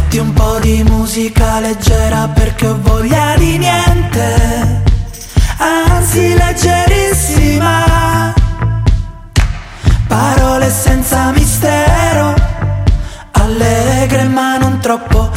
Metti un po' di musica leggera perché ho voglia di niente, anzi leggerissima. Parole senza mistero, allegre ma non troppo,